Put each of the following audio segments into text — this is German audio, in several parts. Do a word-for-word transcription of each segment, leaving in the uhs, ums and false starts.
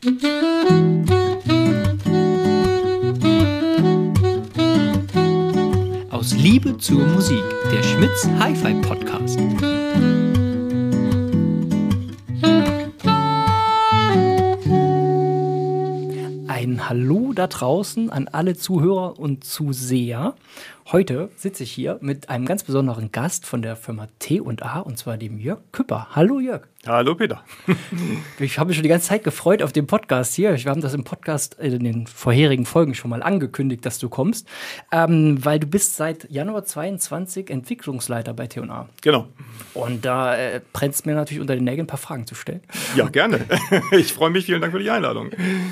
Aus Liebe zur Musik, der Schmitz Hi-Fi Podcast. Ein Hallo da draußen an alle Zuhörer und Zuseher. Heute sitze ich hier mit einem ganz besonderen Gast von der Firma T und A, und zwar dem Jörg Küpper. Hallo Jörg. Hallo Peter. Ich habe mich schon die ganze Zeit gefreut auf den Podcast hier. Wir haben das im Podcast in den vorherigen Folgen schon mal angekündigt, dass du kommst, ähm, weil du bist seit Januar zweiundzwanzig Entwicklungsleiter bei T und A. Genau. Und da äh, brennt es mir natürlich unter den Nägeln, ein paar Fragen zu stellen. Ja, gerne. Ich freue mich. Vielen Dank für die Einladung.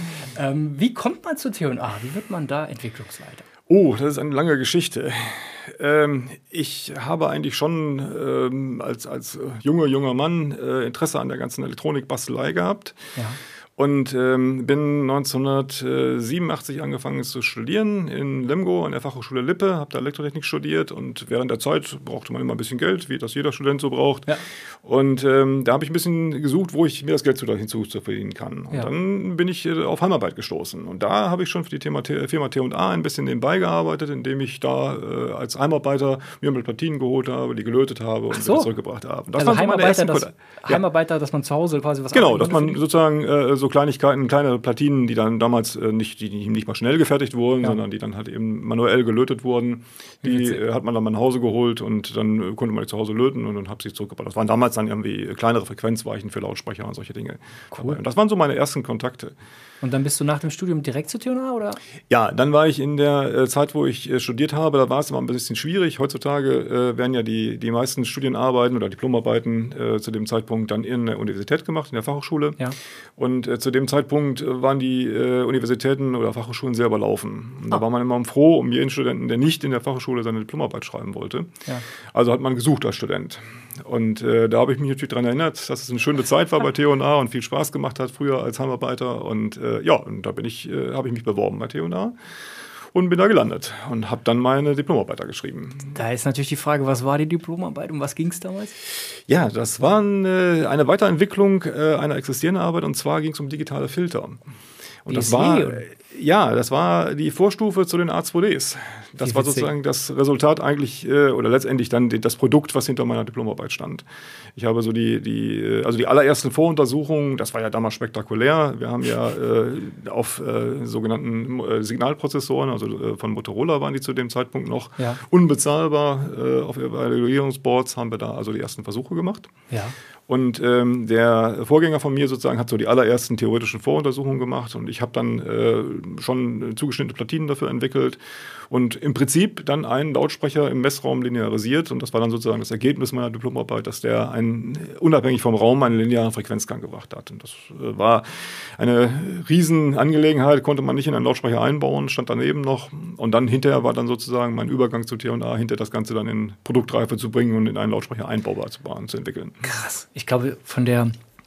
Ähm, wie kommt man zu T und A? Wie wird man da Entwicklungsleiter? Oh, das ist eine lange Geschichte. Ähm, ich habe eigentlich schon ähm, als, als junger, junger Mann äh, Interesse an der ganzen Elektronikbastelei gehabt. Ja. Und ähm, bin neunzehnhundertsiebenundachtzig angefangen zu studieren in Lemgo an der Fachhochschule Lippe, habe da Elektrotechnik studiert und während der Zeit brauchte man immer ein bisschen Geld, wie das jeder Student so braucht. Ja. Und ähm, da habe ich ein bisschen gesucht, wo ich mir das Geld hinzu verdienen kann. Und ja. dann bin ich äh, auf Heimarbeit gestoßen. Und da habe ich schon für die Thema, Firma T und A ein bisschen nebenbei gearbeitet, indem ich da äh, als Heimarbeiter mir mit Platinen geholt habe, die gelötet habe und so. wieder zurückgebracht habe. Das also waren so meine ersten das, Heimarbeiter, dass man zu Hause quasi was Genau, dass man sozusagen äh, so Kleinigkeiten, kleine Platinen, die dann damals äh, nicht, die nicht mal schnell gefertigt wurden, ja. sondern die dann halt eben manuell gelötet wurden. Die äh, hat man dann mal nach Hause geholt und dann äh, konnte man die zu Hause löten und dann habe sie zurückgebracht. Das waren damals dann irgendwie kleinere Frequenzweichen für Lautsprecher und solche Dinge. Cool. Und das waren so meine ersten Kontakte. Und dann bist du nach dem Studium direkt zu T und A, oder? Ja, dann war ich in der äh, Zeit, wo ich äh, studiert habe, da war es immer ein bisschen schwierig. Heutzutage äh, werden ja die, die meisten Studienarbeiten oder Diplomarbeiten äh, zu dem Zeitpunkt dann in der Universität gemacht, in der Fachhochschule. Ja. Und äh, zu dem Zeitpunkt äh, waren die äh, Universitäten oder Fachhochschulen sehr überlaufen. Und da ah. war man immer froh um jeden Studenten, der nicht in der Fachhochschule seine Diplomarbeit schreiben wollte. Ja. Also hat man gesucht als Student. Und äh, da habe ich mich natürlich daran erinnert, dass es eine schöne Zeit war bei T und A und viel Spaß gemacht hat früher als Heimarbeiter. Und äh, ja, und da bin ich, äh, habe ich mich beworben bei T und A und bin da gelandet und habe dann meine Diplomarbeit geschrieben. Da ist natürlich die Frage, was war die Diplomarbeit, um was ging es damals? Ja, das war eine, eine Weiterentwicklung äh, einer existierenden Arbeit, und zwar ging es um digitale Filter. Und das war, ja, das war die Vorstufe zu den A zwei Ds. Das war sozusagen das Resultat eigentlich, äh, oder letztendlich dann die, das Produkt, was hinter meiner Diplomarbeit stand. Ich habe so die, die, also die allerersten Voruntersuchungen, das war ja damals spektakulär. Wir haben ja äh, auf äh, sogenannten äh, Signalprozessoren, also äh, von Motorola waren die zu dem Zeitpunkt noch ja. unbezahlbar. Äh, auf Evaluierungsboards haben wir da also die ersten Versuche gemacht. Ja. Und ähm, der Vorgänger von mir sozusagen hat so die allerersten theoretischen Voruntersuchungen gemacht und ich habe dann äh, schon zugeschnittene Platinen dafür entwickelt und im Prinzip dann einen Lautsprecher im Messraum linearisiert, und das war dann sozusagen das Ergebnis meiner Diplomarbeit, dass der einen, unabhängig vom Raum einen linearen Frequenzgang gebracht hat. Und das äh, war eine Riesenangelegenheit, konnte man nicht in einen Lautsprecher einbauen, stand daneben noch, und dann hinterher war dann sozusagen mein Übergang zu T und A, hinter das Ganze dann in Produktreife zu bringen und in einen Lautsprecher einbaubar zu, zu entwickeln. Krass. Ich glaube, von der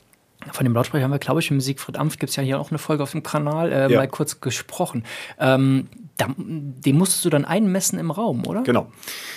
von dem Lautsprecher haben wir, glaube ich, im Siegfried Amft gibt es ja hier auch eine Folge auf dem Kanal, äh, ja. mal kurz gesprochen. Ähm, da, den musstest du dann einmessen im Raum, oder? Genau.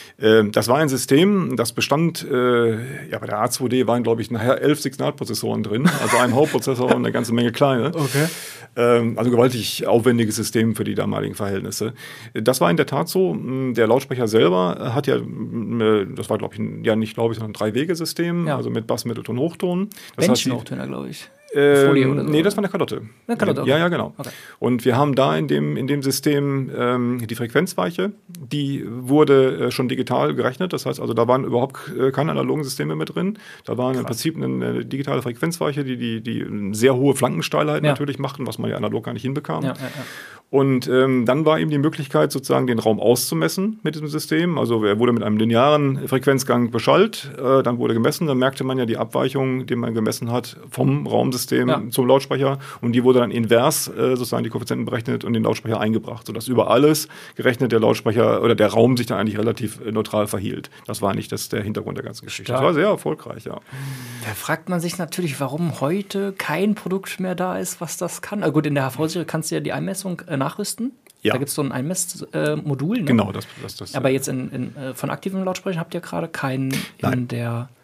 Das war ein System, das bestand, äh, ja, bei der A zwei D waren, glaube ich, nachher elf Signalprozessoren drin, also ein Hauptprozessor und eine ganze Menge kleine. Okay. Ähm, also gewaltig aufwendiges System für die damaligen Verhältnisse. Das war in der Tat so. Der Lautsprecher selber hat ja, das war, glaube ich, ja nicht, glaube ich, sondern ein Drei-Wege-System, ja. also mit Bass, Mittelton, Hochton. Bändchen-Hochtöner, glaube ich. Folie oder so? Nee, das war eine Kalotte. Eine Kalotte, okay. Ja, ja, genau. Okay. Und wir haben da in dem, in dem System ähm, die Frequenzweiche, die wurde äh, schon digital gerechnet. Das heißt also, da waren überhaupt äh, keine analogen Systeme mit drin. Da war im Prinzip eine, eine digitale Frequenzweiche, die, die, die sehr hohe Flankensteilheit ja. natürlich machten, was man ja analog gar nicht hinbekam. Ja, ja, ja. Und ähm, dann war eben die Möglichkeit, sozusagen den Raum auszumessen mit diesem System. Also er wurde mit einem linearen Frequenzgang beschallt, äh, dann wurde gemessen, dann merkte man ja die Abweichung, die man gemessen hat vom Raumsystem ja. zum Lautsprecher, und die wurde dann invers äh, sozusagen die Koeffizienten berechnet und den Lautsprecher eingebracht, sodass über alles gerechnet der Lautsprecher oder der Raum sich dann eigentlich relativ äh, neutral verhielt. Das war nicht das, der Hintergrund der ganzen Geschichte. Stark. Das war sehr erfolgreich, ja. Da fragt man sich natürlich, warum heute kein Produkt mehr da ist, was das kann. Also gut, in der H V-Serie kannst du ja die Einmessung äh, nachrüsten. Ja. Da gibt es so ein Einmessmodul. Äh, ne? Genau, das, das, das Aber jetzt in, in, von aktiven Lautsprechern habt ihr gerade keinen in der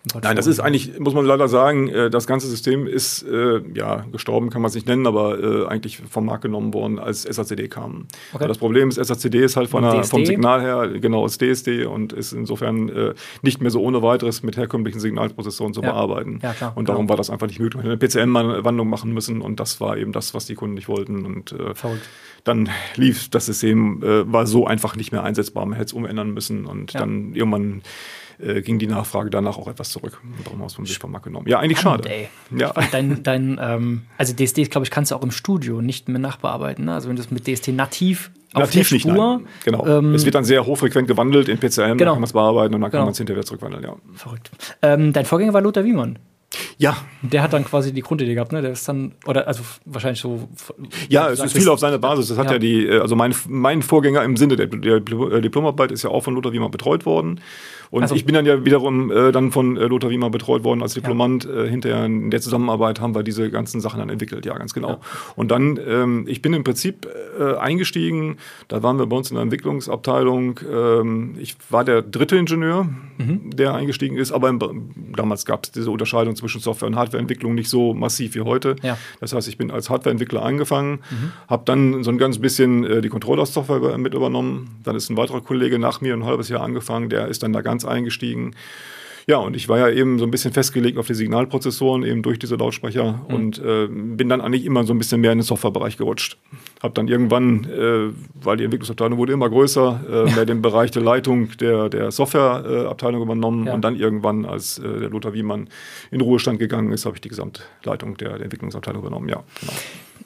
Nein, das ist eigentlich, muss man leider sagen, das ganze System ist äh, ja gestorben, kann man es nicht nennen, aber äh, eigentlich vom Markt genommen worden, als S A C D kam. Okay. Das Problem ist, S A C D ist halt von der, vom Signal her genau als D S D und ist insofern äh, nicht mehr so ohne weiteres mit herkömmlichen Signalprozessoren zu ja. bearbeiten. Ja, klar, und darum klar. war das einfach nicht möglich. Wir hätten eine P C M-Wandlung machen müssen und das war eben das, was die Kunden nicht wollten. Und äh, dann lief das System, äh, war so einfach nicht mehr einsetzbar. Man hätte es umändern müssen und ja. dann irgendwann Äh, ging die Nachfrage danach auch etwas zurück. Und darum haben wir es vom Markt genommen. Ja, eigentlich Spannend, schade. Ey. Ja. Dein, dein, ähm, also D S D, glaube ich, kannst du auch im Studio nicht mehr nachbearbeiten. Ne? Also wenn du es mit D S D nativ auf nativ der Spur... Nicht, genau. Ähm, es wird dann sehr hochfrequent gewandelt in P C M, genau. dann kann man es bearbeiten und dann genau. kann man es hinterher zurückwandeln. Ja. Verrückt. Ähm, dein Vorgänger war Lothar Wiemann. Ja. Der hat dann quasi die Grundidee gehabt, ne? Der ist dann, oder also wahrscheinlich so. Ja, es ist viel auf seiner Basis. Das hat ja, ja die, also mein, mein Vorgänger im Sinne der, der Diplomarbeit ist ja auch von Lothar Wiemann betreut worden. Und also, ich bin dann ja wiederum äh, dann von äh, Lothar Wiemann betreut worden als Diplomant. Ja. Äh, hinterher in der Zusammenarbeit haben wir diese ganzen Sachen dann entwickelt, ja, ganz genau. Ja. Und dann, ähm, ich bin im Prinzip äh, eingestiegen, da waren wir bei uns in der Entwicklungsabteilung. Ähm, ich war der dritte Ingenieur, mhm. der eingestiegen ist, aber im, damals gab es diese Unterscheidung zwischen Software- und Hardwareentwicklung nicht so massiv wie heute. Ja. Das heißt, ich bin als Hardwareentwickler angefangen, mhm. habe dann so ein ganz bisschen äh, die Controller-Software mit übernommen. Dann ist ein weiterer Kollege nach mir ein halbes Jahr angefangen, der ist dann da ganz eingestiegen. Ja, und ich war ja eben so ein bisschen festgelegt auf die Signalprozessoren, eben durch diese Lautsprecher mhm. und äh, bin dann eigentlich immer so ein bisschen mehr in den Softwarebereich gerutscht. Hab dann irgendwann, äh, weil die Entwicklungsabteilung wurde immer größer, äh, ja. mehr den Bereich der Leitung der, der Softwareabteilung äh, übernommen ja. und dann irgendwann, als äh, der Lothar Wiemann in Ruhestand gegangen ist, habe ich die Gesamtleitung der, der Entwicklungsabteilung übernommen, ja, genau.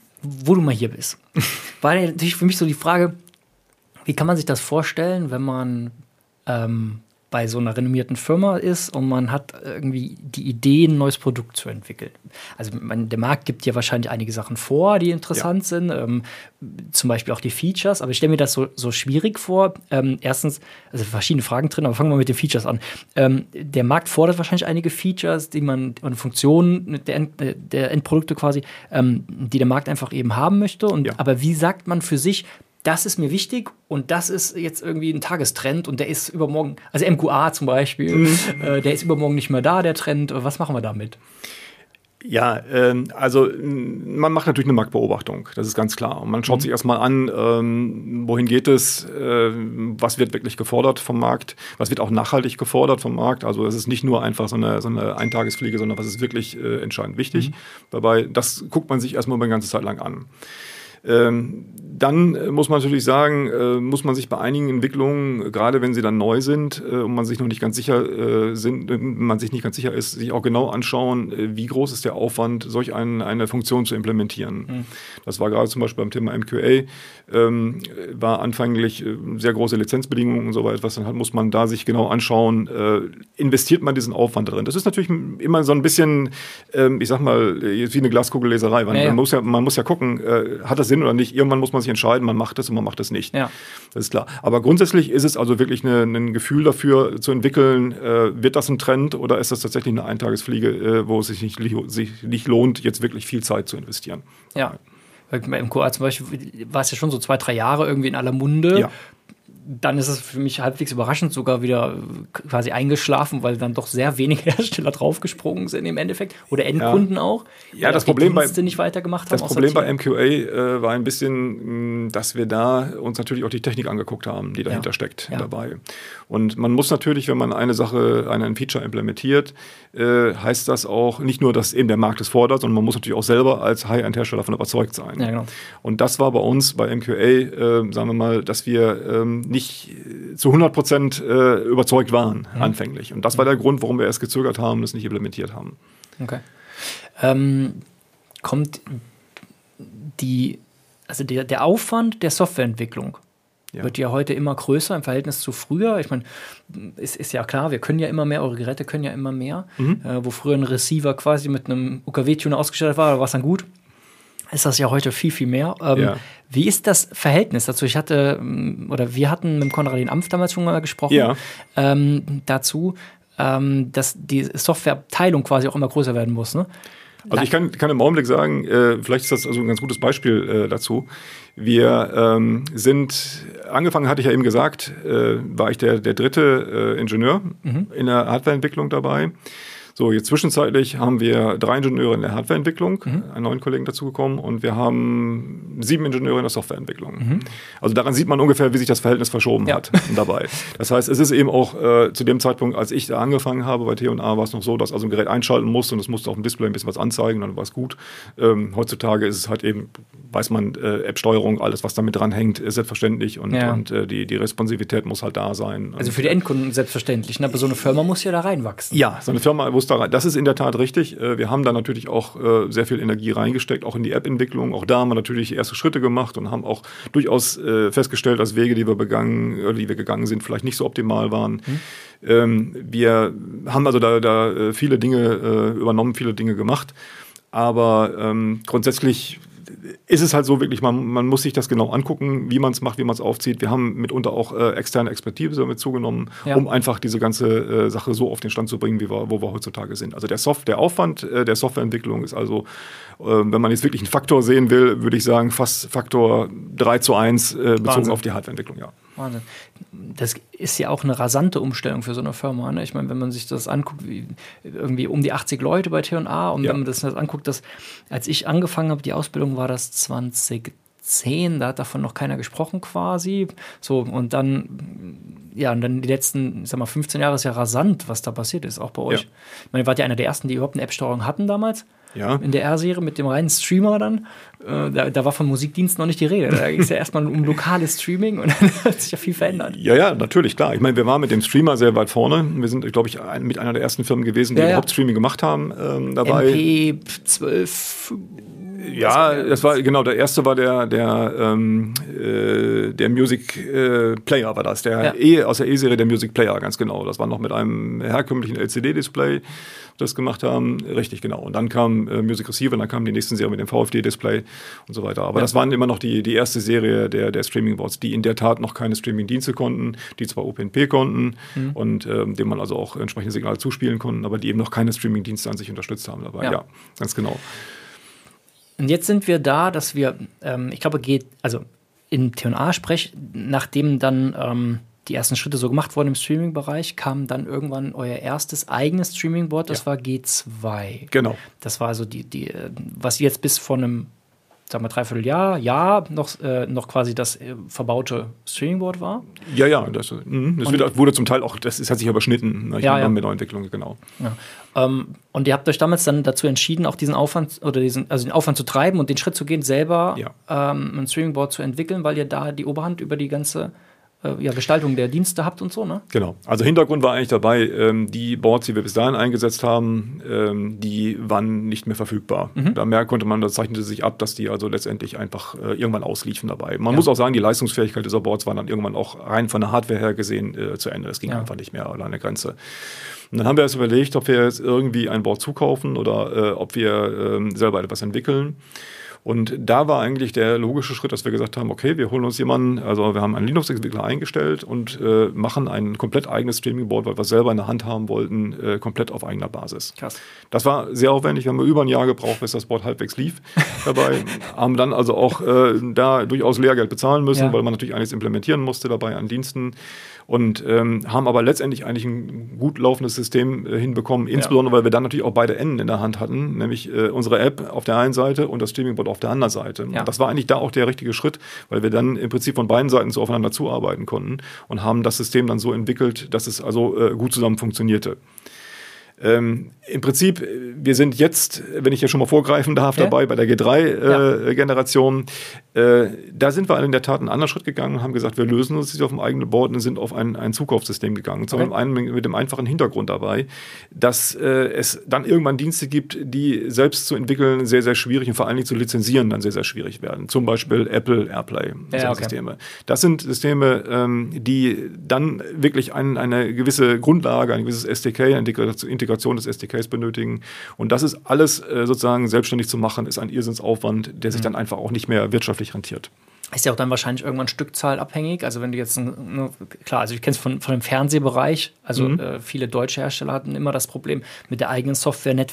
Wo du mal hier bist, war natürlich für mich so die Frage, wie kann man sich das vorstellen, wenn man ähm, bei so einer renommierten Firma ist und man hat irgendwie die Idee, ein neues Produkt zu entwickeln. Also man, der Markt gibt ja wahrscheinlich einige Sachen vor, die interessant ja. sind, ähm, zum Beispiel auch die Features, aber ich stelle mir das so, so schwierig vor. Ähm, erstens, also verschiedene Fragen drin, aber fangen wir mit den Features an. Ähm, der Markt fordert wahrscheinlich einige Features, die man, und Funktionen der, End, der Endprodukte quasi, ähm, die der Markt einfach eben haben möchte. Und, ja. Aber wie sagt man für sich, das ist mir wichtig und das ist jetzt irgendwie ein Tagestrend und der ist übermorgen, also M Q A zum Beispiel, mhm. äh, der ist übermorgen nicht mehr da, der Trend. Was machen wir damit? Ja, ähm, also man macht natürlich eine Marktbeobachtung, das ist ganz klar. Und man schaut mhm. sich erstmal an, ähm, wohin geht es, äh, was wird wirklich gefordert vom Markt, was wird auch nachhaltig gefordert vom Markt. Also es ist nicht nur einfach so eine, so eine Eintagesfliege, sondern was ist wirklich äh, entscheidend wichtig. Mhm. Dabei, das guckt man sich erstmal über eine ganze Zeit lang an. Ähm, dann äh, muss man natürlich sagen, äh, muss man sich bei einigen Entwicklungen, gerade wenn sie dann neu sind äh, und man sich noch nicht ganz sicher äh, sind, äh, man sich nicht ganz sicher ist, sich auch genau anschauen, äh, wie groß ist der Aufwand, solch ein, eine Funktion zu implementieren. Mhm. Das war gerade zum Beispiel beim Thema M Q A, ähm, war anfänglich äh, sehr große Lizenzbedingungen und so weiter. Dann hat, muss man da sich genau anschauen, äh, investiert man diesen Aufwand darin. Das ist natürlich immer so ein bisschen, äh, ich sag mal, wie eine Glaskugelleserei. Man, ja, ja. Man, muss ja, man muss ja gucken, äh, hat das Sinn oder nicht. Irgendwann muss man sich entscheiden, man macht das und man macht das nicht. Ja. Das ist klar. Aber grundsätzlich ist es also wirklich eine, ein Gefühl dafür zu entwickeln, äh, wird das ein Trend oder ist das tatsächlich eine Eintagesfliege, äh, wo es sich nicht, sich nicht lohnt, jetzt wirklich viel Zeit zu investieren. Ja. Bei M Q A zum Beispiel war es ja schon so zwei, drei Jahre irgendwie in aller Munde. Ja. Dann ist es für mich halbwegs überraschend sogar wieder quasi eingeschlafen, weil dann doch sehr wenige Hersteller draufgesprungen sind im Endeffekt. Oder Endkunden ja. auch. Ja, das Problem, bei, nicht weitergemacht das haben, Problem bei M Q A äh, war ein bisschen, mh, dass wir da uns natürlich auch die Technik angeguckt haben, die dahinter ja. steckt ja. dabei. Und man muss natürlich, wenn man eine Sache, ein Feature implementiert, äh, heißt das auch nicht nur, dass eben der Markt es fordert, sondern man muss natürlich auch selber als High-End-Hersteller davon überzeugt sein. Ja, genau. Und das war bei uns bei M Q A, äh, sagen wir mal, dass wir ähm, nicht nicht zu hundert Prozent äh, überzeugt waren, mhm. anfänglich. Und das war der Grund, warum wir erst gezögert haben und es nicht implementiert haben. Okay. Ähm, kommt die, also der, der Aufwand der Softwareentwicklung ja. wird ja heute immer größer im Verhältnis zu früher. Ich meine, es ist ja klar, wir können ja immer mehr, eure Geräte können ja immer mehr. Mhm. Äh, wo früher ein Receiver quasi mit einem U K W-Tuner ausgestattet war, da war es dann gut. Ist das ja heute viel, viel mehr. Ähm, ja. Wie ist das Verhältnis dazu? Ich hatte, oder wir hatten mit Konradin Ampf damals schon mal gesprochen, ja. ähm, dazu, ähm, dass die Softwareabteilung quasi auch immer größer werden muss, ne? Also ich kann, kann im Augenblick sagen, äh, vielleicht ist das also ein ganz gutes Beispiel äh, dazu. Wir ähm, sind, angefangen hatte ich ja eben gesagt, äh, war ich der, der dritte äh, Ingenieur mhm. in der Hardwareentwicklung dabei. So, jetzt zwischenzeitlich haben wir drei Ingenieure in der Hardwareentwicklung, mhm. einen neuen Kollegen dazugekommen, und wir haben sieben Ingenieure in der Softwareentwicklung. Mhm. Also daran sieht man ungefähr, wie sich das Verhältnis verschoben ja. hat dabei. Das heißt, es ist eben auch äh, zu dem Zeitpunkt, als ich da angefangen habe bei T und A, war es noch so, dass also ein Gerät einschalten musste und es musste auf dem Display ein bisschen was anzeigen, dann war es gut. Ähm, heutzutage ist es halt eben, weiß man, äh, App-Steuerung, alles, was damit dran hängt, ist selbstverständlich und, ja. und äh, die, die Responsivität muss halt da sein. Also für die Endkunden selbstverständlich, ne? Aber so eine Firma muss ja da reinwachsen. Ja, so eine Firma muss da rein. Das ist in der Tat richtig. Wir haben da natürlich auch sehr viel Energie reingesteckt, auch in die App-Entwicklung. Auch da haben wir natürlich erste Schritte gemacht und haben auch durchaus festgestellt, dass Wege, die wir begangen, oder die wir gegangen sind, vielleicht nicht so optimal waren. Mhm. Wir haben also da, da viele Dinge übernommen, viele Dinge gemacht. Aber ähm, grundsätzlich ist es halt so wirklich, man, man muss sich das genau angucken, wie man es macht, wie man es aufzieht. Wir haben mitunter auch äh, externe Expertise damit zugenommen, ja. um einfach diese ganze äh, Sache so auf den Stand zu bringen, wie wir, wo wir heutzutage sind. Also der, Soft, der Aufwand äh, der Softwareentwicklung ist also, äh, wenn man jetzt wirklich einen Faktor sehen will, würde ich sagen, fast Faktor drei zu eins äh, bezogen Wahnsinn. Auf die Hardwareentwicklung, ja. Wahnsinn. Das ist ja auch eine rasante Umstellung für so eine Firma. Ne? Ich meine, wenn man sich das anguckt, wie, irgendwie um die achtzig Leute bei T und A, und ja. wenn man das anguckt, dass, als ich angefangen habe, die Ausbildung war das zweitausendzehn, da hat davon noch keiner gesprochen quasi. So, und dann, ja, und dann die letzten, ich sag mal, fünfzehn Jahre ist ja rasant, was da passiert ist, auch bei euch. Ja. Ich meine, ihr wart ja einer der ersten, die überhaupt eine App-Steuerung hatten damals. Ja. In der R-Serie mit dem reinen Streamer dann. Äh, da, da war von Musikdienst noch nicht die Rede. Da ging es ja erstmal um lokales Streaming und dann hat sich ja viel verändert. Ja, ja, natürlich, klar. Ich meine, wir waren mit dem Streamer sehr weit vorne. Wir sind, glaube ich, ein, mit einer der ersten Firmen gewesen, die ja, ja. überhaupt Streaming gemacht haben ähm, dabei. M P zwölf. Ja, das war genau, der erste war der der ähm, äh, der Music äh, Player war das, der ja. E, aus der E-Serie der Music Player, ganz genau. Das war noch mit einem herkömmlichen L C D-Display, das gemacht haben, richtig genau. Und dann kam äh, Music Receiver, dann kam die nächsten Serie mit dem V F D-Display und so weiter. Aber ja. das waren immer noch die die erste Serie der der Streaming-Boards, die in der Tat noch keine Streaming-Dienste konnten, die zwar O P N P konnten mhm. und ähm, dem man also auch entsprechende Signale zuspielen konnten, aber die eben noch keine Streaming-Dienste an sich unterstützt haben dabei. Ja, ja, ganz genau. Und jetzt sind wir da, dass wir, ähm, ich glaube, geht, also in T und A-Sprech, nachdem dann ähm, die ersten Schritte so gemacht wurden im Streaming-Bereich, kam dann irgendwann euer erstes eigenes Streaming-Board, das ja. war G zwei. Genau. Das war also die, die, was jetzt bis vor einem, sagen wir, dreiviertel Jahr, Jahr noch, äh, noch quasi das äh, verbaute Streaming-Board war. Ja, ja, das, mh, das wird, wurde zum Teil auch, das, das hat sich überschnitten, ne, ja, ja. mit der Entwicklung, genau. Ja. Ähm, und ihr habt euch damals dann dazu entschieden, auch diesen Aufwand oder diesen, also den Aufwand zu treiben und den Schritt zu gehen, selber ja. ähm, ein Streaming-Board zu entwickeln, weil ihr da die Oberhand über die ganze äh, ja, Gestaltung der Dienste habt und so, ne? Genau. Also Hintergrund war eigentlich dabei, ähm, die Boards, die wir bis dahin eingesetzt haben, ähm, die waren nicht mehr verfügbar. Mhm. Da mehr konnte man, das zeichnete sich ab, dass die also letztendlich einfach äh, irgendwann ausliefen dabei. Man ja. muss auch sagen, die Leistungsfähigkeit dieser Boards war dann irgendwann auch rein von der Hardware her gesehen äh, zu Ende. Das ging ja. einfach nicht mehr an eine Grenze. Und dann haben wir uns überlegt, ob wir jetzt irgendwie ein Board zukaufen oder äh, ob wir äh, selber etwas entwickeln. Und da war eigentlich der logische Schritt, dass wir gesagt haben, okay, wir holen uns jemanden, also wir haben einen Linux-Entwickler eingestellt und äh, machen ein komplett eigenes Streaming-Board, weil wir es selber in der Hand haben wollten, äh, komplett auf eigener Basis. Krass. Das war sehr aufwendig, wir haben über ein Jahr gebraucht, bis das Board halbwegs lief dabei. Haben dann also auch äh, da durchaus Lehrgeld bezahlen müssen, ja. weil man natürlich einiges implementieren musste dabei an Diensten. Und ähm, haben aber letztendlich eigentlich ein gut laufendes System äh, hinbekommen, insbesondere ja. weil wir dann natürlich auch beide Enden in der Hand hatten, nämlich äh, unsere App auf der einen Seite und das Streaming-Board auf der anderen Seite. Ja. Und das war eigentlich da auch der richtige Schritt, weil wir dann im Prinzip von beiden Seiten so aufeinander zuarbeiten konnten und haben das System dann so entwickelt, dass es also äh, gut zusammen funktionierte. Ähm, Im Prinzip, wir sind jetzt, wenn ich hier schon mal vorgreifen darf, ja. dabei bei der G drei Generation. Äh, äh, da sind wir in der Tat einen anderen Schritt gegangen und haben gesagt, wir lösen uns auf dem eigenen Board und sind auf ein, ein Zukaufssystem gegangen. Zum okay. einen mit dem einfachen Hintergrund dabei, dass äh, es dann irgendwann Dienste gibt, die selbst zu entwickeln sehr, sehr schwierig und vor allen Dingen zu lizenzieren dann sehr, sehr schwierig werden. Zum Beispiel Apple AirPlay, ja, okay. Systeme. Das sind Systeme, ähm, die dann wirklich ein, eine gewisse Grundlage, ein gewisses S D K, eine Integration des S D Ks benötigen. Und das ist alles äh, sozusagen selbstständig zu machen, ist ein Irrsinnsaufwand, der sich mhm. dann einfach auch nicht mehr wirtschaftlich rentiert. Ist ja auch dann wahrscheinlich irgendwann Stückzahl abhängig. Also wenn du jetzt, ne, klar, also ich kenne es von, von dem Fernsehbereich, also mhm. äh, viele deutsche Hersteller hatten immer das Problem mit der eigenen Software. Netflix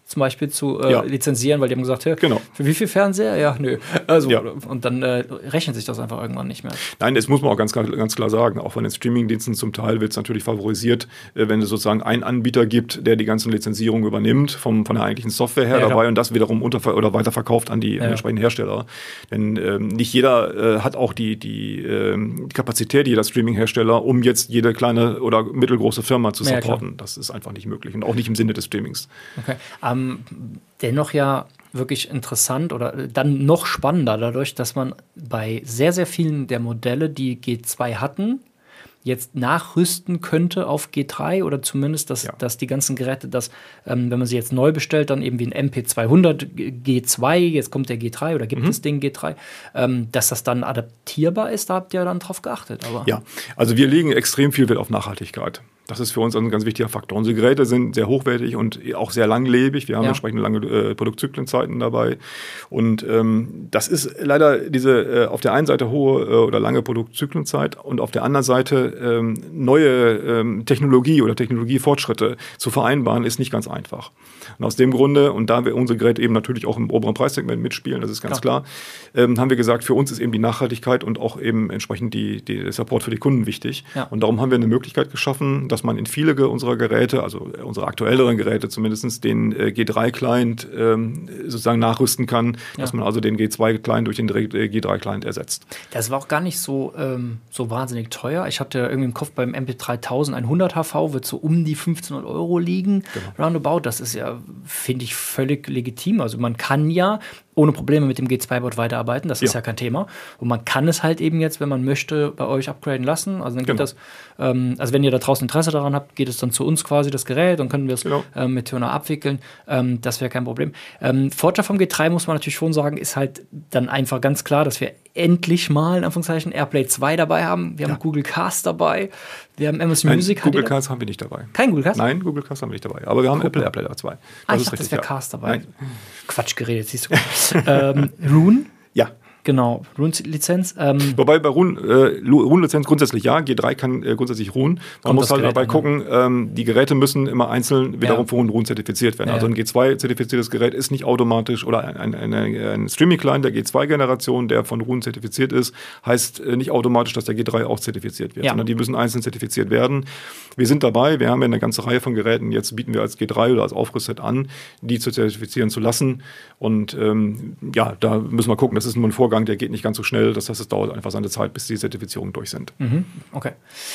zum Beispiel zu äh, ja. lizenzieren, weil die haben gesagt, hey, genau. für wie viel Fernseher? Ja, nö. Also, ja. Und dann äh, rechnet sich das einfach irgendwann nicht mehr. Nein, das muss man auch ganz, ganz klar sagen. Auch von den Streamingdiensten zum Teil wird es natürlich favorisiert, äh, wenn es sozusagen einen Anbieter gibt, der die ganzen Lizenzierungen übernimmt, vom, von der eigentlichen Software her ja, dabei ja. und das wiederum unter- oder weiterverkauft an die ja. entsprechenden Hersteller. Denn ähm, nicht jeder äh, hat auch die, die, äh, die Kapazität, jeder Streaming-Hersteller, um jetzt jede kleine oder mittelgroße Firma zu supporten. Ja, das ist einfach nicht möglich und auch nicht im Sinne des Streamings. Okay. Ähm, dennoch ja wirklich interessant oder dann noch spannender dadurch, dass man bei sehr, sehr vielen der Modelle, die G zwei hatten, jetzt nachrüsten könnte auf G drei oder zumindest, dass, ja. dass die ganzen Geräte, dass, ähm, wenn man sie jetzt neu bestellt, dann eben wie ein M P zweihundert G zwei, jetzt kommt der G drei oder gibt mhm. es den G drei, ähm, dass das dann adaptierbar ist, da habt ihr dann drauf geachtet. Aber ja, also wir legen extrem viel Wert auf Nachhaltigkeit. Das ist für uns ein ganz wichtiger Faktor. Unsere Geräte sind sehr hochwertig und auch sehr langlebig. Wir haben ja. entsprechend lange äh, Produktzyklenzeiten dabei. Und ähm, das ist leider diese äh, auf der einen Seite hohe äh, oder lange Produktzyklenzeit und auf der anderen Seite ähm, neue ähm, Technologie oder Technologiefortschritte zu vereinbaren, ist nicht ganz einfach. Und aus dem Grunde, und da wir unsere Geräte eben natürlich auch im oberen Preissegment mitspielen, das ist ganz ja. klar, ähm, haben wir gesagt, für uns ist eben die Nachhaltigkeit und auch eben entsprechend die, die, der Support für die Kunden wichtig. Ja. Und darum haben wir eine Möglichkeit geschaffen, dass man in viele unserer Geräte, also unsere aktuelleren Geräte zumindest, den äh, G drei Client ähm, sozusagen nachrüsten kann, ja. dass man also den G zwei Client durch den G drei Client ersetzt. Das war auch gar nicht so, ähm, so wahnsinnig teuer. Ich hatte irgendwie im Kopf, beim M P dreitausend hundert H V wird so um die fünfzehnhundert Euro liegen. Genau. Roundabout, das ist ja, finde ich, völlig legitim. Also man kann ja ohne Probleme mit dem G zwei Board weiterarbeiten, das ja. ist ja kein Thema. Und man kann es halt eben jetzt, wenn man möchte, bei euch upgraden lassen. Also dann geht genau. das, ähm, also wenn ihr da draußen Interesse daran habt, geht es dann zu uns quasi, das Gerät, dann können wir es genau. ähm, mit Turner abwickeln. Ähm, das wäre kein Problem. Ähm, Vorteil vom G drei, muss man natürlich schon sagen, ist halt dann einfach ganz klar, dass wir endlich mal, in Anführungszeichen, AirPlay zwei dabei haben. Wir haben ja. Google Cast dabei. Wir haben Amazon Nein, Music. Google Cast haben wir nicht dabei. Kein Google Cast? Nein, Google Cast haben wir nicht dabei. Aber wir haben Apple AirPlay zwei. Das ah, ich ist dachte, richtig, das wäre ja. Cast dabei. Nein. Quatsch geredet, siehst du. ähm, Rune? Ja. Genau, Rune-Lizenz. Ähm Wobei bei Rune, äh, Rune-Lizenz grundsätzlich ja, G drei kann äh, grundsätzlich Rune. Man Kommt muss halt Gerät dabei an, gucken, ähm, die Geräte müssen immer einzeln wiederum ja. von Rune zertifiziert werden. Ja, also ein G zwei-zertifiziertes Gerät ist nicht automatisch, oder ein, ein, ein, ein Streaming-Client der G zwei-Generation, der von Rune zertifiziert ist, heißt äh, nicht automatisch, dass der G drei auch zertifiziert wird, ja. sondern die müssen einzeln zertifiziert werden. Wir sind dabei, wir haben ja eine ganze Reihe von Geräten, jetzt bieten wir als G drei oder als Aufrüstset an, die zu zertifizieren zu lassen. Und ähm, ja, da müssen wir gucken, das ist nur ein Vorgang, der geht nicht ganz so schnell. Das heißt, es dauert einfach seine Zeit, bis die Zertifizierungen durch sind. Mhm, okay.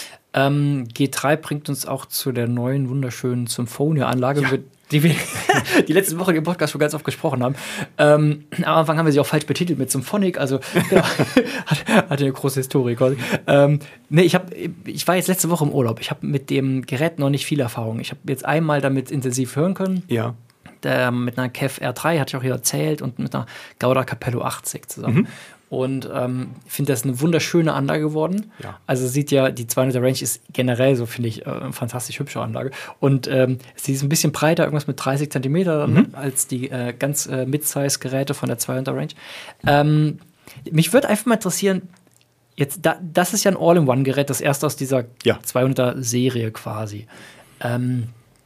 Ähm, G drei bringt uns auch zu der neuen, wunderschönen Symphonia-Anlage, ja. die wir die letzte Woche im Podcast schon ganz oft gesprochen haben. Ähm, am Anfang haben wir sie auch falsch betitelt mit Symphonic, also genau, hat, hatte eine große Historie quasi. Ähm, nee, ich, hab, ich war jetzt letzte Woche im Urlaub. Ich habe mit dem Gerät noch nicht viel Erfahrung. Ich habe jetzt einmal damit intensiv hören können. Ja. Der, mit einer Kev R drei, hatte ich auch hier erzählt, und mit einer Gauda Capello achtzig zusammen. Mhm. Und ähm, ich finde, das ist eine wunderschöne Anlage geworden. Ja. Also sieht ja, die zweihunderter Range ist generell so, finde ich, äh, eine fantastisch hübsche Anlage. Und ähm, sie ist ein bisschen breiter, irgendwas mit dreißig Zentimeter mhm. als die äh, ganz äh, Mid-Size-Geräte von der zweihunderter Range. Ähm, mich würde einfach mal interessieren, jetzt, da, das ist ja ein All-in-One-Gerät, das erste aus dieser ja. zweihunderter-Serie quasi. Ähm,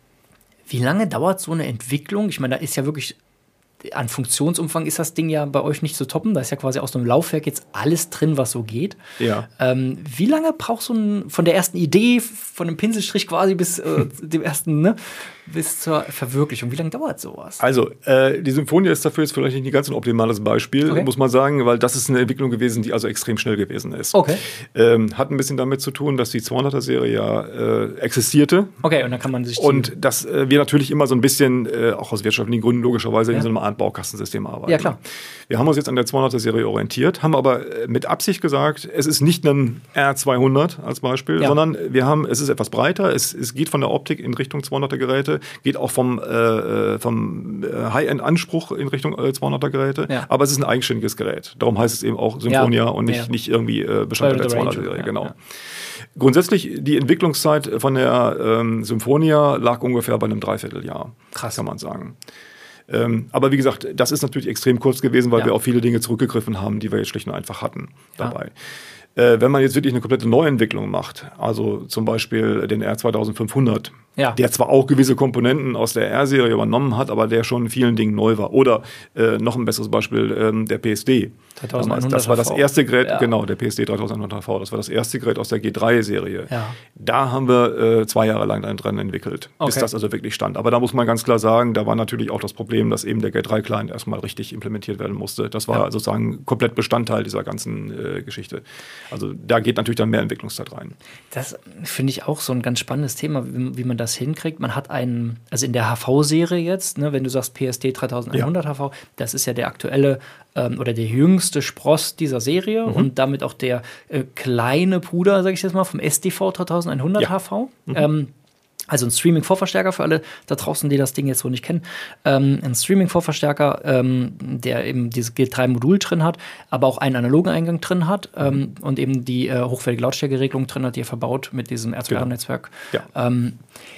Wie lange dauert so eine Entwicklung? Ich meine, da ist ja wirklich, an Funktionsumfang ist das Ding ja bei euch nicht zu toppen. Da ist ja quasi aus einem Laufwerk jetzt alles drin, was so geht. Ja. Ähm, wie lange braucht so ein, von der ersten Idee, von dem Pinselstrich quasi bis äh, dem ersten, ne, bis zur Verwirklichung? Wie lange dauert sowas? Also, äh, die Symphonia ist dafür jetzt vielleicht nicht ganz ein optimales Beispiel, okay. muss man sagen, weil das ist eine Entwicklung gewesen, die also extrem schnell gewesen ist. Okay. Ähm, hat ein bisschen damit zu tun, dass die zweihunderter-Serie ja äh, existierte. Okay, und dann kann man sich... Und dass äh, wir natürlich immer so ein bisschen, äh, auch aus wirtschaftlichen Gründen logischerweise, ja. in so einem Art Baukastensystem arbeiten. Ja, klar. Wir haben uns jetzt an der zweihunderter-Serie orientiert, haben aber mit Absicht gesagt, es ist nicht ein R zweihundert als Beispiel, ja. sondern wir haben, es ist etwas breiter, es, es geht von der Optik in Richtung zweihunderter-Geräte, geht auch vom, äh, vom High-End-Anspruch in Richtung äh, zweihunderter-Geräte, ja. aber es ist ein eigenständiges Gerät. Darum heißt es eben auch Symphonia ja. und nicht, ja. nicht irgendwie äh, Bestandteil der zweihunderter-Serie. Ja. Genau. Ja. Grundsätzlich, die Entwicklungszeit von der ähm, Symphonia lag ungefähr bei einem Dreivierteljahr, Krass. kann man sagen. Ähm, aber wie gesagt, das ist natürlich extrem kurz gewesen, weil ja. wir auf viele Dinge zurückgegriffen haben, die wir jetzt schlicht und einfach hatten dabei. Äh, wenn man jetzt wirklich eine komplette Neuentwicklung macht, also zum Beispiel den R zweitausendfünfhundert, ja. der zwar auch gewisse Komponenten aus der R-Serie übernommen hat, aber der schon in vielen Dingen neu war. Oder äh, noch ein besseres Beispiel, ähm, der P S D. dreitausendeinhundert das war das erste Gerät, ja. genau, der P S D dreitausendeinhundert H V, das war das erste Gerät aus der G drei Serie. Ja. Da haben wir äh, zwei Jahre lang dran entwickelt, okay. bis das also wirklich stand. Aber da muss man ganz klar sagen, da war natürlich auch das Problem, dass eben der G drei Client erstmal richtig implementiert werden musste. Das war ja. sozusagen komplett Bestandteil dieser ganzen äh, Geschichte. Also da geht natürlich dann mehr Entwicklungszeit rein. Das finde ich auch so ein ganz spannendes Thema, wie, wie man das hinkriegt. Man hat einen, also in der H V-Serie jetzt, ne, wenn du sagst P S D dreitausendeinhundert ja. H V, das ist ja der aktuelle ähm, oder der jüngste Spross dieser Serie mhm. und damit auch der äh, kleine Bruder, sage ich jetzt mal, vom S D V dreitausendeinhundert ja. H V. Mhm. Ähm, Also ein Streaming-Vorverstärker für alle da draußen, die das Ding jetzt so nicht kennen. Ähm, ein Streaming-Vorverstärker, ähm, der eben dieses G drei Modul drin hat, aber auch einen analogen Eingang drin hat ähm, und eben die äh, hochwertige Lautstärkeregelung drin hat, die er verbaut mit diesem R zwei R-Netzwerk. Ja. Ähm,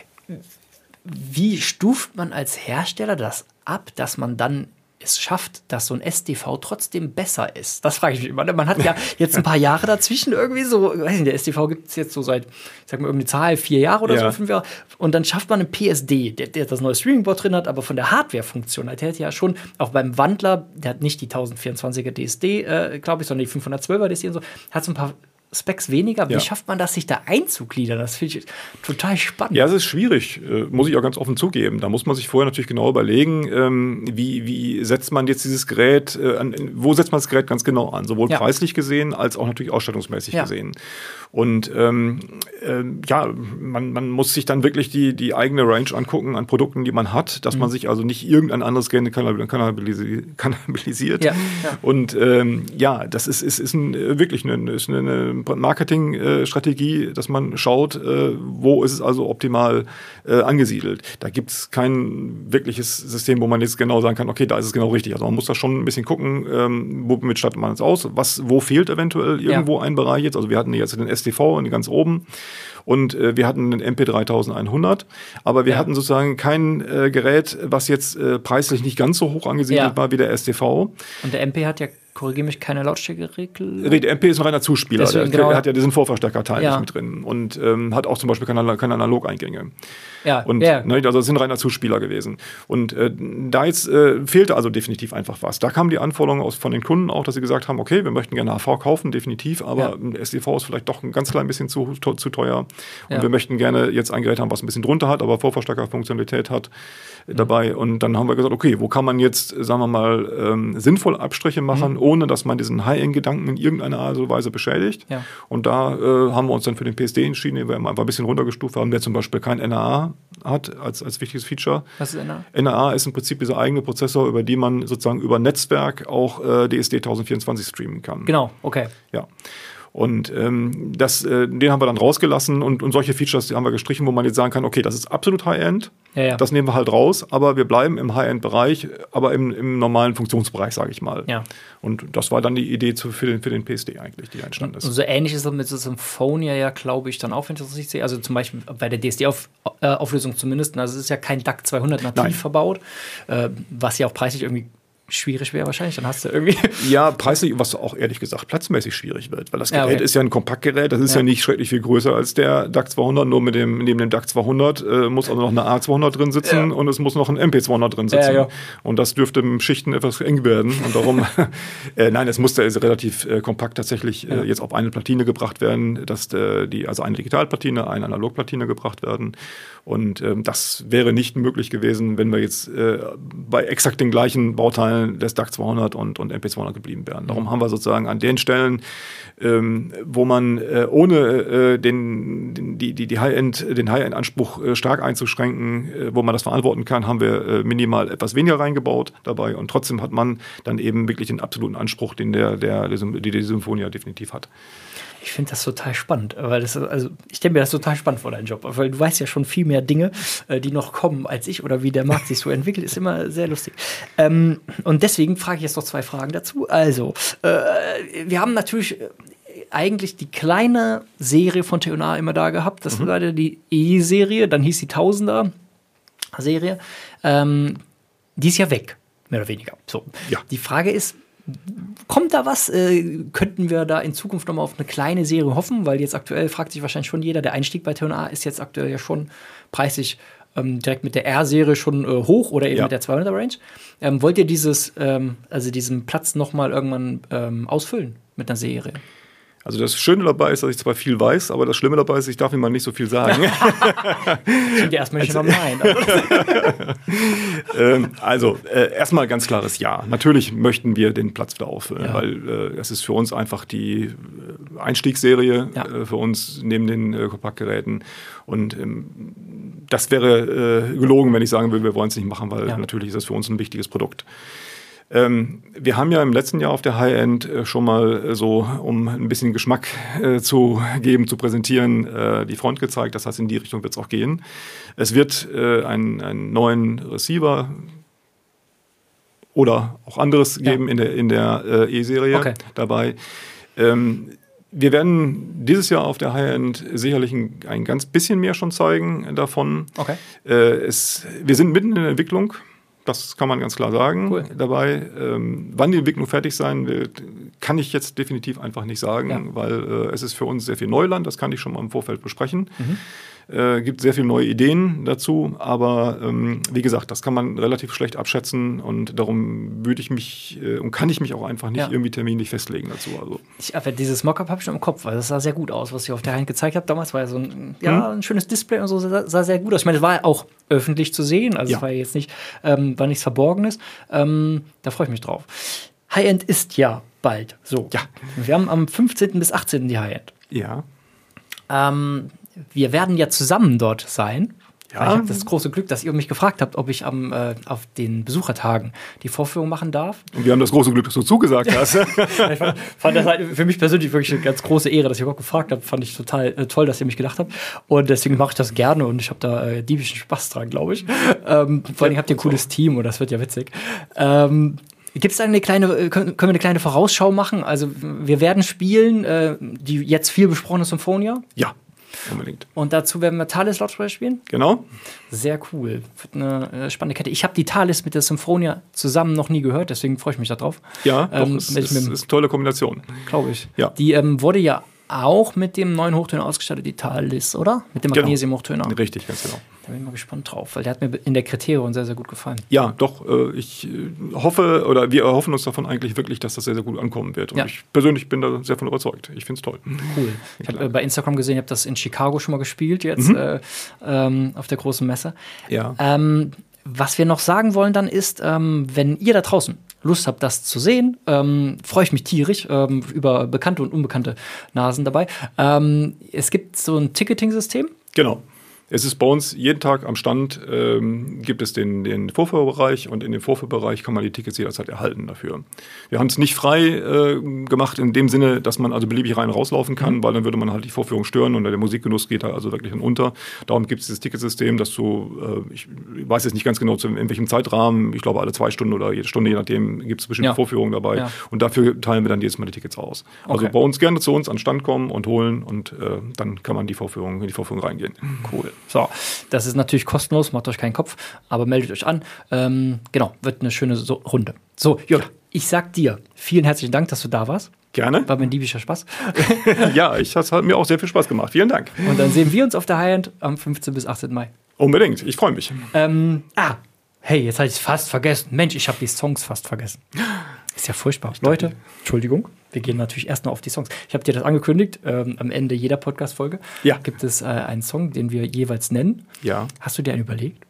wie stuft man als Hersteller das ab, dass man dann es schafft, dass so ein S D V trotzdem besser ist? Das frage ich mich immer. Man hat ja jetzt ein paar Jahre dazwischen irgendwie so, weiß nicht, der S D V gibt es jetzt so seit, ich sag mal, irgendeine Zahl, vier Jahre oder ja. so, fünf Jahre. Und dann schafft man einen P S D, der, der das neue Streaming-Board drin hat, aber von der Hardware-Funktion, der hat ja schon, auch beim Wandler, der hat nicht die tausendvierundzwanziger D S D, äh, glaube ich, sondern die fünfhundertzwölfer D S D und so, hat so ein paar Specs weniger. Wie ja. schafft man das, sich da einzugliedern? Das finde ich total spannend. Ja, es ist schwierig, äh, muss ich auch ganz offen zugeben. Da muss man sich vorher natürlich genau überlegen, ähm, wie, wie setzt man jetzt dieses Gerät, äh, an, wo setzt man das Gerät ganz genau an? Sowohl ja. preislich gesehen, als auch natürlich ausstattungsmäßig ja. gesehen. Und ähm, äh, ja, man, man muss sich dann wirklich die, die eigene Range angucken an Produkten, die man hat, dass mhm. man sich also nicht irgendein anderes Gerät kannibalisiert. Ja. Ja. Und ähm, ja, das ist, ist, ist ein, wirklich eine, ist eine Marketingstrategie, dass man schaut, äh, wo ist es also optimal äh, angesiedelt. Da gibt es kein wirkliches System, wo man jetzt genau sagen kann, okay, da ist es genau richtig. Also man muss da schon ein bisschen gucken, ähm, womit stattet man es aus, was, wo fehlt eventuell irgendwo ja. ein Bereich jetzt. Also wir hatten jetzt den S D V ganz oben und äh, wir hatten einen M P dreitausendeinhundert, aber wir ja. hatten sozusagen kein äh, Gerät, was jetzt äh, preislich nicht ganz so hoch angesiedelt ja. war wie der S D V. Und der M P hat ja, korrigiere mich, keine Lautstärkeregel. Der M P ist ein reiner Zuspieler. Deswegen, der, genau. der hat ja diesen Vorverstärkerteil ja. nicht mit drin und ähm, hat auch zum Beispiel keine, keine Analogeingänge. Ja, und, ja. Ne, also es sind reiner Zuspieler gewesen. Und äh, da jetzt äh, fehlte also definitiv einfach was. Da kamen die Anforderungen aus, von den Kunden auch, dass sie gesagt haben, okay, wir möchten gerne H V kaufen, definitiv, aber ja. S D V ist vielleicht doch ein ganz klein bisschen zu, to, zu teuer. Und ja. wir möchten gerne jetzt ein Gerät haben, was ein bisschen drunter hat, aber Vorverstärkerfunktionalität hat mhm. dabei. Und dann haben wir gesagt, okay, wo kann man jetzt, sagen wir mal, ähm, sinnvoll Abstriche machen, mhm. ohne dass man diesen High-End-Gedanken in irgendeiner Art und Weise beschädigt. Ja. Und da äh, haben wir uns dann für den P S D entschieden, den wir einfach ein bisschen runtergestuft haben, der zum Beispiel kein N A A hat als, als wichtiges Feature. Was ist N A A? N A A ist im Prinzip dieser eigene Prozessor, über den man sozusagen über Netzwerk auch äh, D S D tausendvierundzwanzig streamen kann. Genau, okay. Ja. Und ähm, das, äh, den haben wir dann rausgelassen und, und solche Features, die haben wir gestrichen, wo man jetzt sagen kann, okay, das ist absolut High-End, ja, ja. das nehmen wir halt raus, aber wir bleiben im High-End-Bereich, aber im, im normalen Funktionsbereich, sage ich mal. Ja. Und das war dann die Idee zu, für, den, für den P S D eigentlich, die entstanden ist. Und so ähnlich ist es mit so Symphonia ja, glaube ich, dann auch, wenn ich das richtig sehe. Also zum Beispiel bei der D S D-Auflösung zumindest, also es ist ja kein D A C zweihundert nativ Nein. verbaut, äh, was ja auch preislich irgendwie schwierig wäre wahrscheinlich, dann hast du irgendwie... Ja, preislich, was auch ehrlich gesagt platzmäßig schwierig wird, weil das Gerät ja, okay. ist ja ein Kompaktgerät, das ist ja. ja nicht schrecklich viel größer als der D A C zweihundert, nur mit dem, neben dem D A C zweihundert äh, muss also noch eine A zweihundert drin sitzen ja. und es muss noch ein M P zweihundert drin sitzen. Ja, ja. Und das dürfte im Schichten etwas eng werden und darum, äh, nein, es musste also relativ äh, kompakt tatsächlich ja. äh, jetzt auf eine Platine gebracht werden, dass äh, die, also eine Digitalplatine, eine Analogplatine gebracht werden und äh, das wäre nicht möglich gewesen, wenn wir jetzt äh, bei exakt den gleichen Bauteilen des D A C zweihundert und, und M P zweihundert geblieben wären. Darum haben wir sozusagen an den Stellen, ähm, wo man äh, ohne äh, den, den, die, die High-End, den High-End-Anspruch äh, stark einzuschränken, äh, wo man das verantworten kann, haben wir äh, minimal etwas weniger reingebaut dabei und trotzdem hat man dann eben wirklich den absoluten Anspruch, den der, der, die, die Symphonia definitiv hat. Ich finde das total spannend, weil das, also ich stelle mir das total spannend vor, deinen Job, weil du weißt ja schon viel mehr Dinge, äh, die noch kommen als ich oder wie der Markt sich so entwickelt, ist immer sehr lustig. Ähm, und deswegen frage ich jetzt noch zwei Fragen dazu. Also, äh, wir haben natürlich eigentlich die kleine Serie von T und A immer da gehabt, das mhm. war leider die E-Serie, dann hieß die Tausender-Serie, ähm, die ist ja weg, mehr oder weniger. So. Ja. Die Frage ist, kommt da was? Äh, könnten wir da in Zukunft noch mal auf eine kleine Serie hoffen? Weil jetzt aktuell fragt sich wahrscheinlich schon jeder, der Einstieg bei T und A ist jetzt aktuell ja schon preislich ähm, direkt mit der R-Serie schon äh, hoch oder eben ja. mit der zweihundert-Range. Ähm, wollt ihr dieses, ähm, also diesen Platz noch mal irgendwann ähm, ausfüllen mit einer Serie? Also das Schöne dabei ist, dass ich zwar viel weiß, aber das Schlimme dabei ist, ich darf ihm mal nicht so viel sagen. Klingt ja erstmal nicht also, nein. ähm, also äh, erstmal ganz klares Ja. Natürlich möchten wir den Platz wieder auffüllen, ja. weil äh, es ist für uns einfach die äh, Einstiegsserie ja. äh, für uns neben den äh, Kompaktgeräten. Und ähm, das wäre äh, gelogen, wenn ich sagen würde, wir wollen es nicht machen, weil ja. natürlich ist das für uns ein wichtiges Produkt. Ähm, wir haben ja im letzten Jahr auf der High-End äh, schon mal äh, so, um ein bisschen Geschmack äh, zu geben, zu präsentieren, äh, die Front gezeigt. Das heißt, in die Richtung wird es auch gehen. Es wird äh, einen, einen neuen Receiver oder auch anderes ja. geben in der, in der äh, E-Serie okay. dabei. Ähm, wir werden dieses Jahr auf der High-End sicherlich ein, ein ganz bisschen mehr schon zeigen davon. Okay. Äh, es, wir sind mitten in der Entwicklung. Das kann man ganz klar sagen cool. dabei. Ähm, wann die Entwicklung fertig sein wird, kann ich jetzt definitiv einfach nicht sagen, ja. weil äh, es ist für uns sehr viel Neuland, das kann ich schon mal im Vorfeld besprechen. Mhm. Äh, gibt sehr viele neue Ideen dazu, aber ähm, wie gesagt, das kann man relativ schlecht abschätzen und darum würde ich mich äh, und kann ich mich auch einfach nicht ja. irgendwie terminlich festlegen dazu. Also. Ich, aber dieses Mockup habe ich schon im Kopf, weil das sah sehr gut aus, was ich auf der Hand gezeigt habe. Damals war ja so ein, ja, ein schönes Display und so, sah, sah sehr gut aus. Ich meine, es war auch öffentlich zu sehen, also ja. es war jetzt nicht, ähm, war nichts Verborgenes. Ähm, da freue ich mich drauf. High-End ist ja bald. So. Ja. Wir haben am fünfzehnten bis achtzehnten die High-End. Ja. Ähm, wir werden ja zusammen dort sein. Ja. Ich habe das große Glück, dass ihr mich gefragt habt, ob ich am, äh, auf den Besuchertagen die Vorführung machen darf. Und wir haben das große Glück, dass du zugesagt hast. Ich fand, fand das halt für mich persönlich wirklich eine ganz große Ehre, dass ihr überhaupt gefragt habt. Fand ich total äh, toll, dass ihr mich gedacht habt. Und deswegen mache ich das gerne und ich habe da äh, diebischen Spaß dran, glaube ich. Ähm, vor allem habt ihr ein cooles Team und das wird ja witzig. Ähm, Gibt es eine kleine, können wir eine kleine Vorausschau machen? Also wir werden spielen, äh, die jetzt viel besprochene Symphonia. Ja, unbedingt. Und dazu werden wir Thalys Lautsprecher spielen. Genau. Sehr cool. Wird eine äh, spannende Kette. Ich habe die Thalys mit der Symphonia zusammen noch nie gehört, deswegen freue ich mich darauf. Ja, ähm, doch, es ist, ist eine tolle Kombination. Glaube ich. Ja. Die ähm, wurde ja auch mit dem neuen Hochtöner ausgestattet, die Thalys, oder? Mit dem Magnesium-Hochtöner. Genau. Richtig, ganz genau. Da bin ich mal gespannt drauf, weil der hat mir in der Kriterion sehr, sehr gut gefallen. Ja, doch. Äh, ich hoffe, oder wir erhoffen uns davon eigentlich wirklich, dass das sehr, sehr gut ankommen wird. Und ja. ich persönlich bin da sehr von überzeugt. Ich finde es toll. Cool. Ich habe äh, bei Instagram gesehen, ihr habt das in Chicago schon mal gespielt, jetzt mhm. äh, ähm, auf der großen Messe. Ja. Ähm, was wir noch sagen wollen dann ist, ähm, wenn ihr da draußen Lust habt, das zu sehen, ähm, freue ich mich tierisch ähm, über bekannte und unbekannte Nasen dabei. Ähm, es gibt so ein Ticketing-System. Genau. Es ist bei uns jeden Tag am Stand, ähm, gibt es den, den Vorführbereich und in dem Vorführbereich kann man die Tickets jederzeit erhalten dafür. Wir haben es nicht frei äh, gemacht in dem Sinne, dass man also beliebig rein und rauslaufen kann, mhm. weil dann würde man halt die Vorführung stören und der Musikgenuss geht da also wirklich dann unter. Darum gibt es dieses Ticketsystem, dass du, äh, ich weiß jetzt nicht ganz genau zu, in welchem Zeitrahmen, ich glaube alle zwei Stunden oder jede Stunde, je nachdem, gibt es bestimmte ja. Vorführungen dabei ja. und dafür teilen wir dann jedes Mal die Tickets aus. Also okay. bei uns gerne zu uns an den Stand kommen und holen und äh, dann kann man die Vorführung, in die Vorführung reingehen. Cool. So, das ist natürlich kostenlos, macht euch keinen Kopf, aber meldet euch an. Ähm, genau, wird eine schöne so Runde. So, Jörg, ja. ich sag dir vielen herzlichen Dank, dass du da warst. Gerne. War mir ein diebischer Spaß. Ja, ich, das hat mir auch sehr viel Spaß gemacht. Vielen Dank. Und dann sehen wir uns auf der High-End am fünfzehnten bis achtzehnten Mai. Unbedingt, ich freue mich. Ähm, ah, hey, jetzt habe ich es fast vergessen. Mensch, ich habe die Songs fast vergessen. Ist ja furchtbar. Leute, Entschuldigung, wir gehen natürlich erst noch auf die Songs. Ich habe dir das angekündigt, ähm, am Ende jeder Podcast-Folge ja. gibt es äh, einen Song, den wir jeweils nennen. Ja. Hast du dir einen überlegt?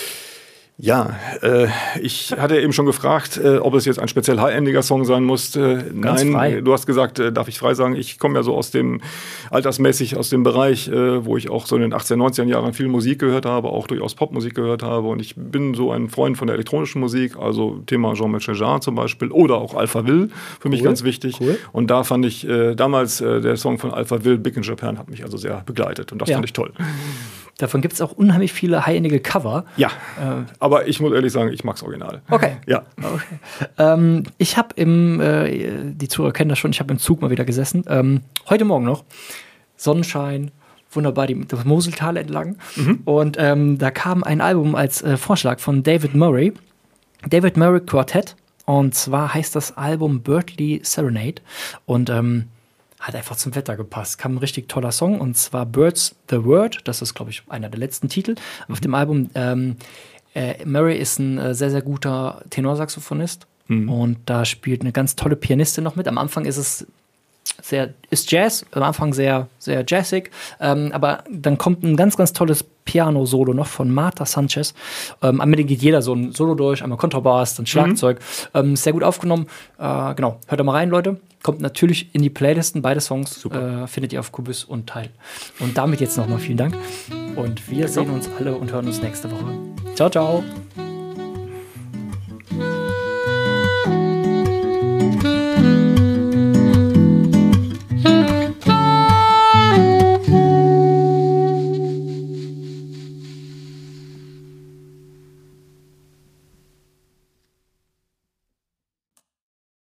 Ja, äh, ich hatte eben schon gefragt, äh, ob es jetzt ein speziell high-endiger Song sein muss. Äh, nein, frei. Du hast gesagt, äh, darf ich frei sagen, ich komme ja so aus dem, altersmäßig aus dem Bereich, äh, wo ich auch so in den achtziger, neunziger Jahren viel Musik gehört habe, auch durchaus Popmusik gehört habe und ich bin so ein Freund von der elektronischen Musik, also Thema Jean-Michel Jarre zum Beispiel oder auch Alphaville, für mich cool. ganz wichtig. Cool. Und da fand ich äh, damals äh, der Song von Alphaville, Big in Japan, hat mich also sehr begleitet und das ja. fand ich toll. Davon gibt es auch unheimlich viele high-endige Cover. Ja, äh, aber ich muss ehrlich sagen, ich mag's Original. Okay. Ja. Okay. Ähm, ich habe im, äh, die Zuhörer kennen das schon, ich habe im Zug mal wieder gesessen. Ähm, heute Morgen noch. Sonnenschein, wunderbar, die, das Moseltal entlang. Mhm. Und ähm, da kam ein Album als äh, Vorschlag von David Murray. David Murray Quartet. Und zwar heißt das Album Birdly Serenade. Und ähm, hat einfach zum Wetter gepasst. Kam ein richtig toller Song. Und zwar Birds the Word. Das ist, glaube ich, einer der letzten Titel mhm. auf dem Album. Ähm, äh, Murray ist ein äh, sehr, sehr guter Tenorsaxophonist. Mhm. Und da spielt eine ganz tolle Pianistin noch mit. Am Anfang ist es sehr, ist Jazz, am Anfang sehr, sehr jazzig, ähm, aber dann kommt ein ganz, ganz tolles Piano-Solo noch von Marta Sanchez. Ähm, am Ende geht jeder so ein Solo durch, einmal Kontrabass, dann Schlagzeug. Mhm. Ähm, sehr gut aufgenommen. Äh, genau, hört da mal rein, Leute. Kommt natürlich in die Playlisten, beide Songs äh, findet ihr auf Kubus und Teil. Und damit jetzt nochmal vielen Dank. Und wir Danke. sehen uns alle und hören uns nächste Woche. Ciao, ciao.